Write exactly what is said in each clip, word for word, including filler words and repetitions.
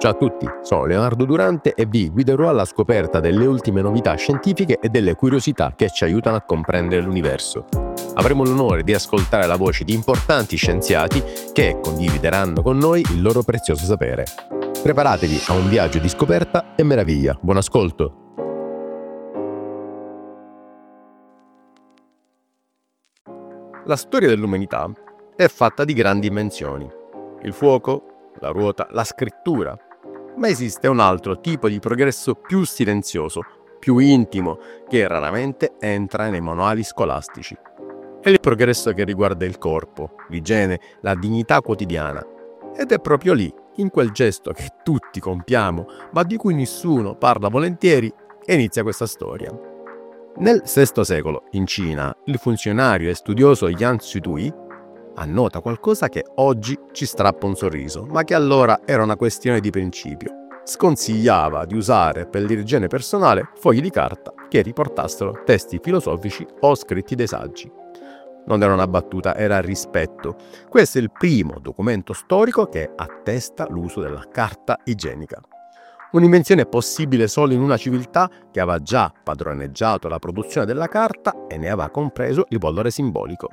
Ciao a tutti, sono Leonardo Durante e vi guiderò alla scoperta delle ultime novità scientifiche e delle curiosità che ci aiutano a comprendere l'universo. Avremo l'onore di ascoltare la voce di importanti scienziati che condivideranno con noi il loro prezioso sapere. Preparatevi a un viaggio di scoperta e meraviglia. Buon ascolto! La storia dell'umanità è fatta di grandi invenzioni. Il fuoco, la ruota, la scrittura. Ma esiste un altro tipo di progresso più silenzioso, più intimo, che raramente entra nei manuali scolastici. È il progresso che riguarda il corpo, l'igiene, la dignità quotidiana. Ed è proprio lì, in quel gesto che tutti compiamo, ma di cui nessuno parla volentieri, che inizia questa storia. Nel sesto secolo, in Cina, il funzionario e studioso Yan Zhitui annota qualcosa che oggi ci strappa un sorriso, ma che allora era una questione di principio. Sconsigliava di usare per l'igiene personale fogli di carta che riportassero testi filosofici o scritti dei saggi. Non era una battuta, era rispetto. Questo è il primo documento storico che attesta l'uso della carta igienica. Un'invenzione possibile solo in una civiltà che aveva già padroneggiato la produzione della carta e ne aveva compreso il valore simbolico.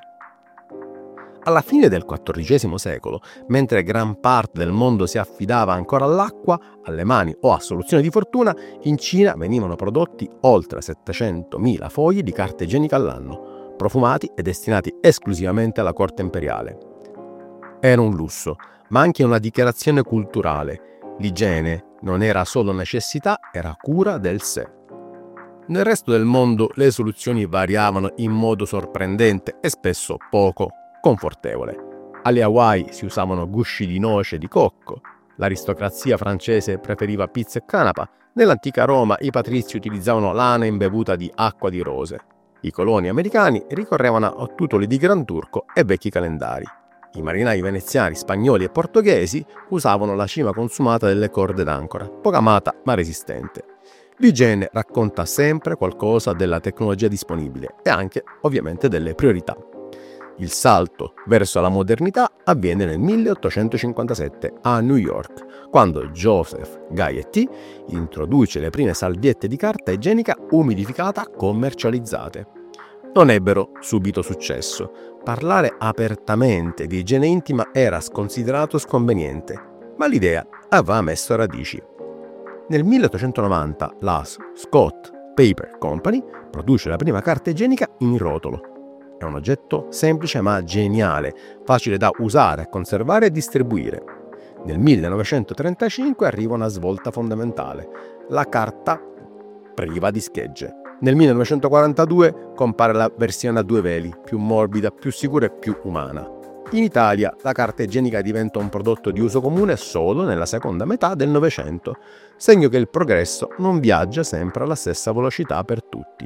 Alla fine del quattordicesimo secolo, mentre gran parte del mondo si affidava ancora all'acqua, alle mani o a soluzioni di fortuna, in Cina venivano prodotti oltre settecentomila fogli di carta igienica all'anno, profumati e destinati esclusivamente alla corte imperiale. Era un lusso, ma anche una dichiarazione culturale. L'igiene non era solo necessità, era cura del sé. Nel resto del mondo le soluzioni variavano in modo sorprendente e spesso poco confortevole. Alle Hawaii si usavano gusci di noce e di cocco, l'aristocrazia francese preferiva pizza e canapa, nell'antica Roma i patrizi utilizzavano lana imbevuta di acqua di rose, i coloni americani ricorrevano a tutoli di Gran Turco e vecchi calendari. I marinai veneziani, spagnoli e portoghesi usavano la cima consumata delle corde d'ancora, poco amata ma resistente. L'igiene racconta sempre qualcosa della tecnologia disponibile e anche, ovviamente, delle priorità. Il salto verso la modernità avviene nel milleottocentocinquantasette a New York, quando Joseph Gayety introduce le prime salviette di carta igienica umidificata commercializzate. Non ebbero subito successo. Parlare apertamente di igiene intima era considerato sconveniente, ma l'idea aveva messo radici. Nel milleottocentonovanta la Scott Paper Company produce la prima carta igienica in rotolo. È un oggetto semplice ma geniale, facile da usare, conservare e distribuire. Nel millenovecentotrentacinque arriva una svolta fondamentale: la carta priva di schegge. Nel millenovecentoquarantadue compare la versione a due veli, più morbida, più sicura e più umana. In Italia la carta igienica diventa un prodotto di uso comune solo nella seconda metà del Novecento, segno che il progresso non viaggia sempre alla stessa velocità per tutti.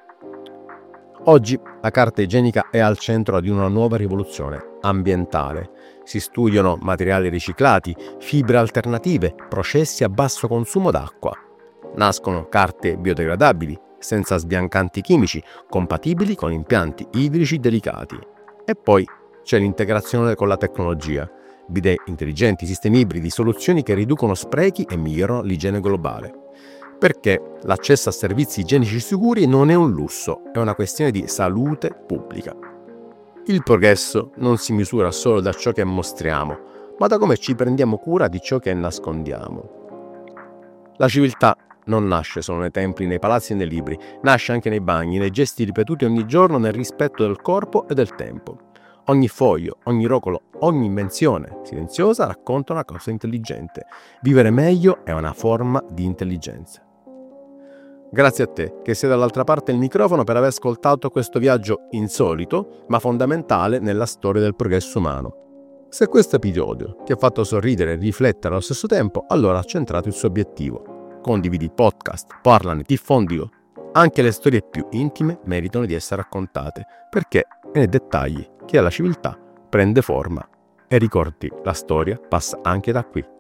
Oggi la carta igienica è al centro di una nuova rivoluzione ambientale. Si studiano materiali riciclati, fibre alternative, processi a basso consumo d'acqua. Nascono carte biodegradabili, senza sbiancanti chimici, compatibili con impianti idrici delicati. E poi c'è l'integrazione con la tecnologia, bidet intelligenti, sistemi ibridi, soluzioni che riducono sprechi e migliorano l'igiene globale. Perché l'accesso a servizi igienici sicuri non è un lusso, è una questione di salute pubblica. Il progresso non si misura solo da ciò che mostriamo, ma da come ci prendiamo cura di ciò che nascondiamo. La civiltà non nasce solo nei templi, nei palazzi e nei libri, nasce anche nei bagni, nei gesti ripetuti ogni giorno nel rispetto del corpo e del tempo. Ogni foglio, ogni rocolo, ogni invenzione silenziosa racconta una cosa intelligente. Vivere meglio è una forma di intelligenza. Grazie a te che sei dall'altra parte del microfono per aver ascoltato questo viaggio insolito ma fondamentale nella storia del progresso umano. Se questo episodio ti ha fatto sorridere e riflettere allo stesso tempo, allora ha centrato il suo obiettivo. Condividi il podcast, parlane, diffondilo. Anche le storie più intime meritano di essere raccontate, perché è nei dettagli che la civiltà prende forma. E ricordi, la storia passa anche da qui.